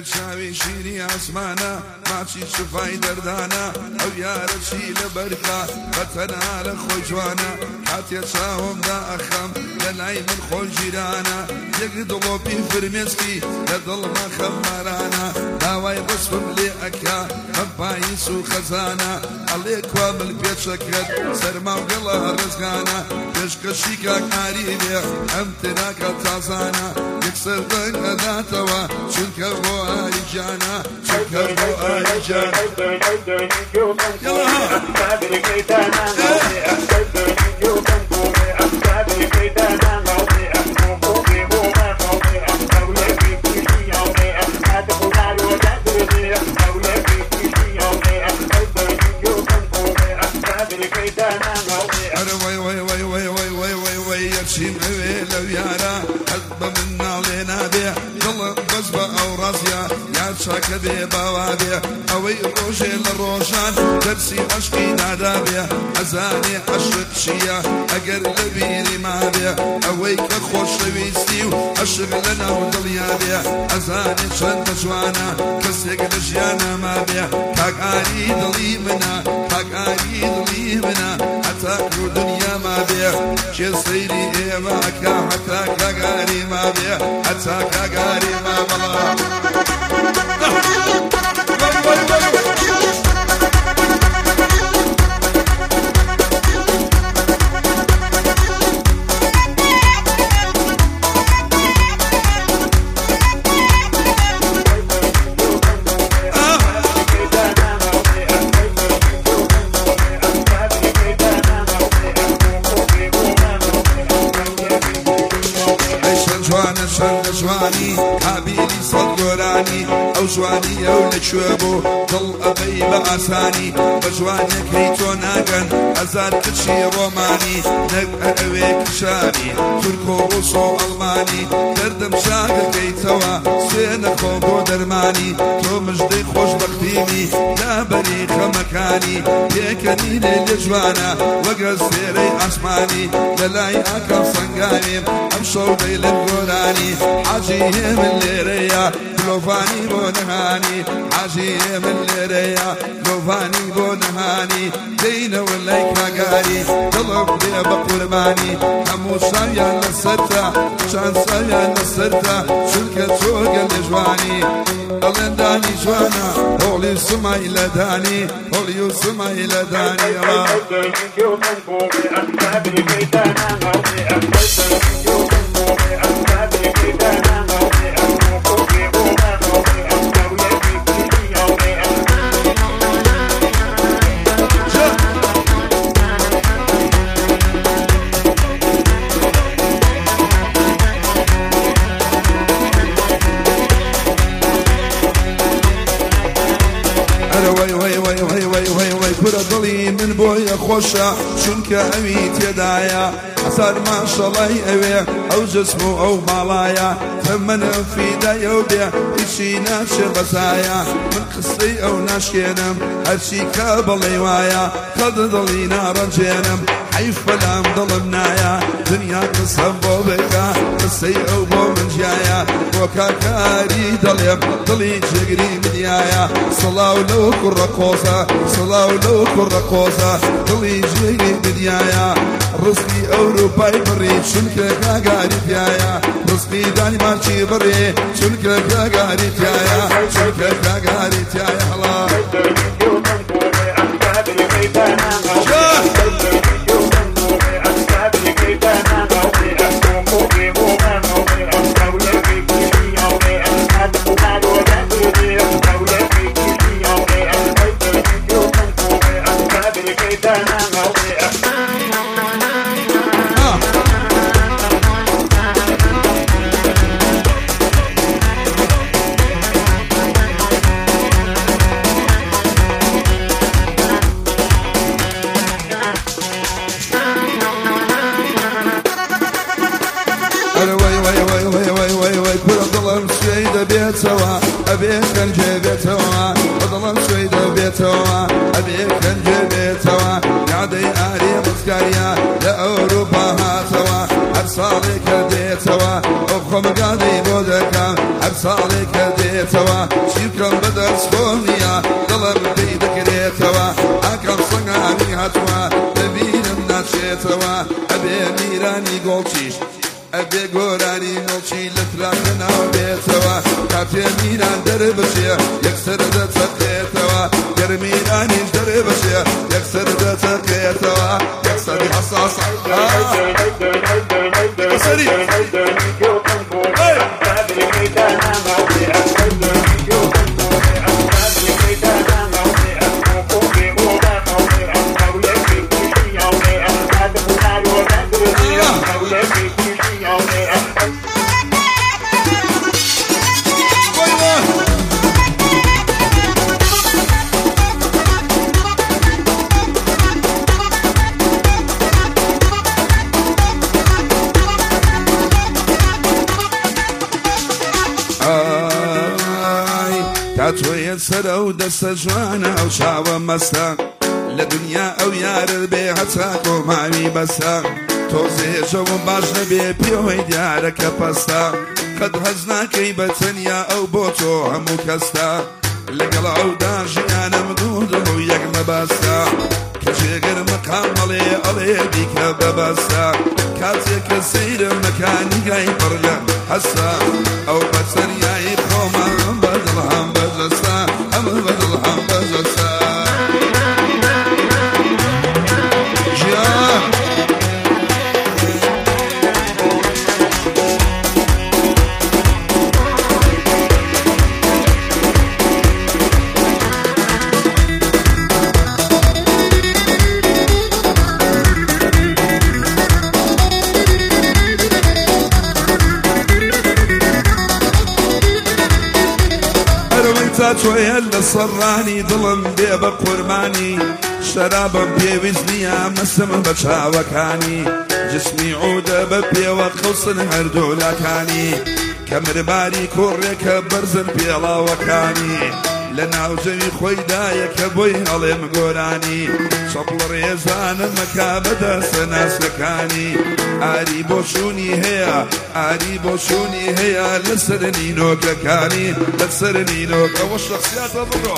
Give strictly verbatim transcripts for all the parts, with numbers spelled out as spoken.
چاوی شیری ئاسمانە ماچی شفای دەردانە ئەو یارەچی لە بەرکا بەتەنها لە خۆی جوانە کاتێ چاومدا ئەخەم لە لای من خۆی ژیرانە یەک دڵۆپی فرمێسکی لە دڵما خەممارانە داوای ڕسمم لێ ئەکا ئەم پاییس و خەزانە ئەڵێ کوا من پێچەکرد سەرما و گەڵە ڕزگانە پێشکەشی کاکاری لێ ئەم تراکە تازانە یەکسەر دەنگ ئەداتەوە چونکە بۆ ئاریجانە چونکە بۆ ئاریجانە چیم ئەوێ لەو یارە هەست بە من ناڵێ نابێ دڵم بەس بە ئەو ڕازیە یار چاکە بێ باوا بێ ئەوەی ڕۆژێ لە ڕۆژان دەرسی عەشقی نادابێ ئەزانێ عەشق چییە ئەگەر لە بیری مابێ ئەوەی کە خۆشەویستی و عەشق لەناو دڵیا بێ ئەزانێ چەندە جوانە کەسێک لە ژیانە مابێ کاکاری دڵی منە کاکاری دڵی منە هەتا و دنیا مابێ کێ سەیری ئێمە ئەکا هەتا کاگاری مابێ هەتا کاگاری مابڵا شەرە جوانی کابیری سەد گۆرانی ئەو جوانی ئەو لەکوێ بۆ دڵ ئەبەی بە ئاسانی بە جوانەکەی تۆ ناگەن ئەزاد کچی ڕۆمانی نەک ئەوێ کشانی تورکۆ ڕووسۆ ئەڵمانی دەردم شاگەکەیتەوە سوێنە خۆ بۆ دەرمانی تۆ مژدەی خۆشبەختیمی لابەری خەمەکانی پێکەنی لێ لێ جوانە وەگە سێرەی ئاسمانی لەلای ئاکەم سەنگانیم ئەم شەودەی لە گۆرانی حاجی من لێرەیە گلۆڤانی بۆ نەهانی حاجی من لێرەیە گلۆڤانی بۆ نەهانی دەینەوە لای کاگاری دڵم بێ بە قوربانی هەموو شاویان لەسەرتە چەند ساویان لەسەرتە چونکە تۆ گەل لە جوانی دەڵێن دانی جوانە هۆڵی و سمای لە دانی هۆڵی و سمای لە دانی کورە دڵی من بۆیە خۆشە چونکە ئەوی تێدایە ئەسار ماشەڵای ئەوێ ئەو جسم و ئەو ماڵایە تەمەنە فیدایە و بێ هیچی ناچێ بەزایە من قسەی ئەو ناشکێنم هەرچی کە بەڵێ وایە قەد دڵی ناڕەنجێنم حیف بەلام دڵم نایە دنیا قسەم بۆ بێکە قسەی ئەو بۆ من جایە بۆ کاکاری دڵێم دڵی جێگری منیایە سڵاو لەو کوڕە قۆزە سڵاو لەو کوڕە قۆزە دڵی جێگری منیایە ڕزقی ئەوروپای بڕی چونکە کاگاری تایە ڕزقی دانیمارکی بڕێ چونکە کاگاری تایە چونکە کاگاری تایە هەڵا دەبێتەوە ئەبێ کەنجێ بێتەوە بەدڵم سوێی دەبێتەوە ئەبێ کەنجێ بێتەوە یادەی ئاری ڕزگاریە لە ئەوروپا هاتەوە هەر ساڵێکە دێتەوە ئەو خۆمەگادەی بۆ دەکەم هەر ساڵێکە دێتەوە بەرز خۆنیە دڵم پێی دەکرێتەوە ئاکەم سەنگانی هاتووە دەبینم ناچێتەوە ئەبێ میرانی گۆڵچیش ئەبێ گۆرانی نۆڵچی لە تراکە ناو بێتەوە کاتێ میران دەربچێ یەکسەر دەچەقێتەوە گەرمیرانیش دەربچێ یەکسەر دەچەقێتەوە یەکسەری حەساسە سەری تۆیە سەرە و دەستە جوانە ئەو چاوە مەستە لە دنیا ئەو یارە بێ هەچا کۆماوی بەسە تۆزێژەوە باش نەبێ پێوەی دیارەکە پەستە قەت هەز ناکەی بە تەنیا ئەو بۆ تۆ هەموو کەستە لەگەڵ ئەودا ژیانم دوو دڵ و یەک مەبەستە کە جێگەر مەقام ئەڵێ ئەڵێ بیکە بەبەستە کاتێک کە سەیرم مەکانی گای پڕ لە هەستە ئەو بە تەنیایی خۆمە بەدڵ هەم بەجەستە ئەمە بەدڵ هەم بەجەستە ژیان تا تۆیە لە سەڕانی دڵم بێ بە قوربانی شەرابم پێویست نییە مەسم بە چاوەکانی جسمی عودە بە پێوە قەوسن هەردوولەکانی کە مرباری کوڕێکە بەرزن پێڵاوەکانی لە ناوجەوی خۆیدایە کە بۆی هەڵێم گۆرانی شەپڵ ڕێزانم مەکا بەدەستە ناسەکانی ئاری بۆچوونی هەیە ئاری بۆچوونی هەیە لەسەر نینۆکەکانی لەسەر نینۆکەوە شەخسیاتە بڕۆ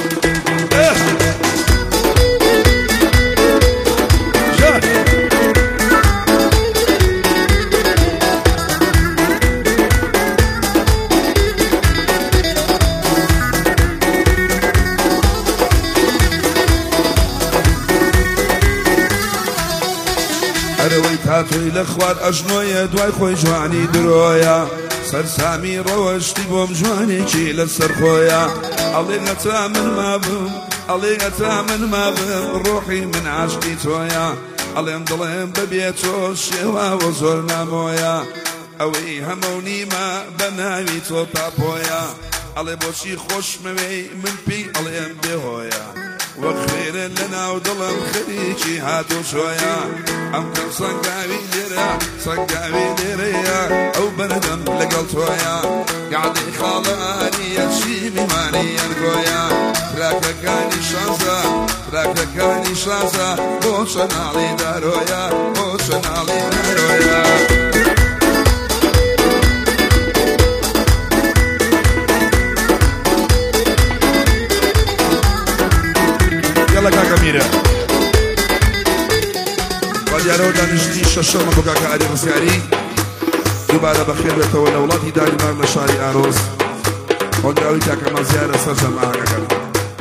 ئەرەوەی تاتۆی لە خوار ئەژنۆیە دوای خۆی جوانی درۆیە سەرسامی ڕەوەشتی بۆم جوانێکی لەسەر خۆیە ئەڵێ هەتا من مابم ئەڵێ هەتا من مابم ڕۆحی من عاشقی تۆیە ئەڵێم دڵێم بەبێ تۆ شێواوە زۆر نامۆیە ئەوەی هەموو نیمە بە ناوی تۆ تاپۆیە ئەڵێ بۆچی خۆشمەوەی من پێی ئەڵێم بێهۆیە وەک خوێرە لە ناو دڵم خەریکی هاتۆ شۆیە ئەم کەم سەنگاوی لێرە سەنگاوی لێرەیە ئەو بەردەم لەگەڵ تۆیە گعدەی خاڵانیە چی میوانی ئەرگۆیە فراکەکانی شازە فراکەکانی شازە بۆ چەناڵی دارۆیە بۆ چەناڵی دارۆیە يلا كاكا ميرا واليارو دانشتي ششوما بو كاكا علي غسياري دوباره بخير بتولى ولاتي داري مار مشاري عروس ونراوي كاكا ما زيارة سرجة معها كاكا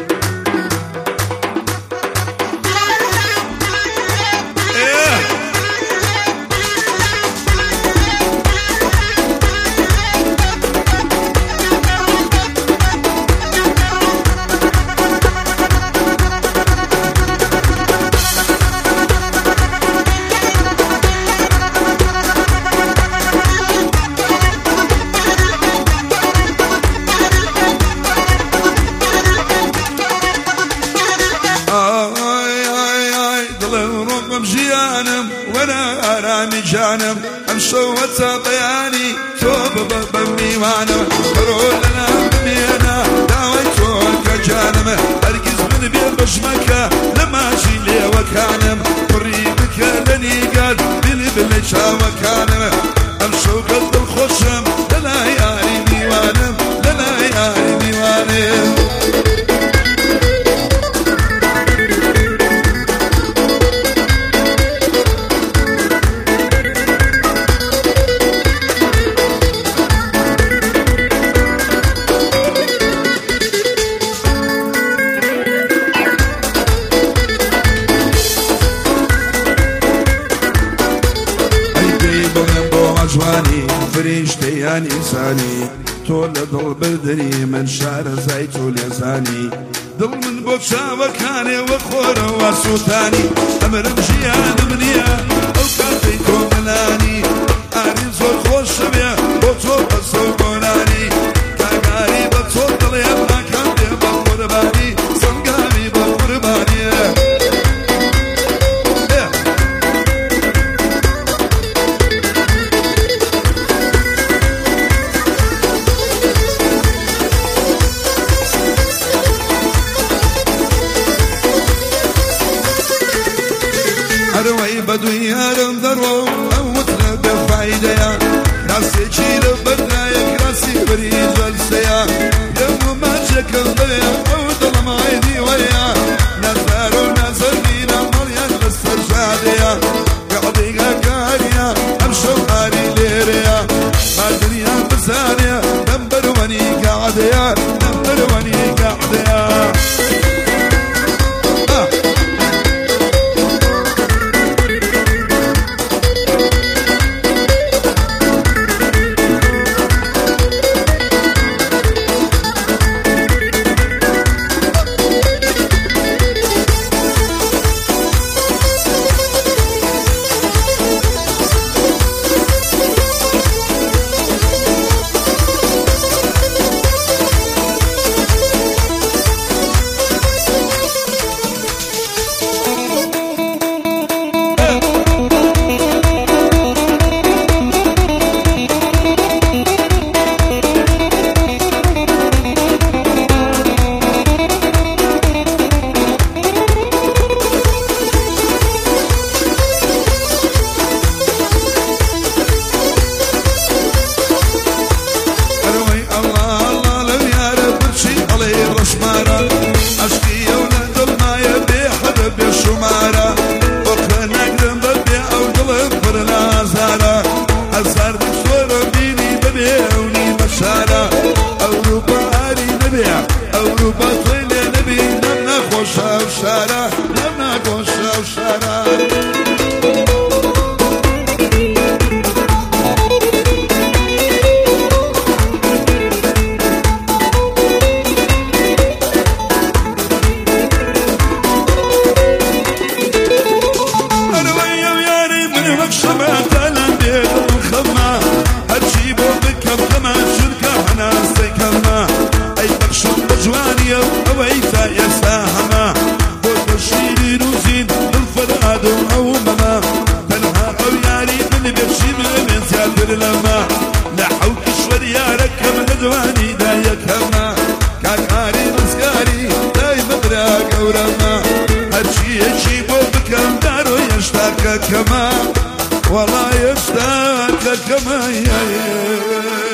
جانم ام شوت بياني توب بميوانا برولنا بمينا داوي توك جانم اركز من بير بشمكة لما شيلي وكانم قريبك لني قاد بلي بلي شاوكانم ام شوكت الخشم للا ياري ميوانم للا ياري ميوانم جوانی فریشتەیان ئینسانی تۆ لە دڵ بردنی من شارەزای تۆ لێزانی دڵ من بۆ چاوەکانێوە خۆرەوە سووتانی ئەمرم ژیانم نییە ئەو کاتەی تۆ ملانی ئاری زۆر خۆشە بێ بۆ تۆ بەسە و گۆرانی کاگاری بە تۆ دڵێم ئاکەم بێ بە قوربانی سەنگاوی بە قوربانیە هەروەی بە دویارم دەڕۆ ئەو وترە بێفایدەیە کراسێکی لە بەرنایە کراسی بەری جەلسەیە پێم و ماچەکەم بێ ئەو دڵم ئایدیوەیە نەزار و نەزەربینە مەڵیان لەسەر ژادەیە گەڵدەیگا کاریە ئەم شەو ئاری لێرەیە بادریان بزانێ لەم بەروەنی گەعدەیە لەم بەروەنی گەعدەیە كما والله يشتاق كما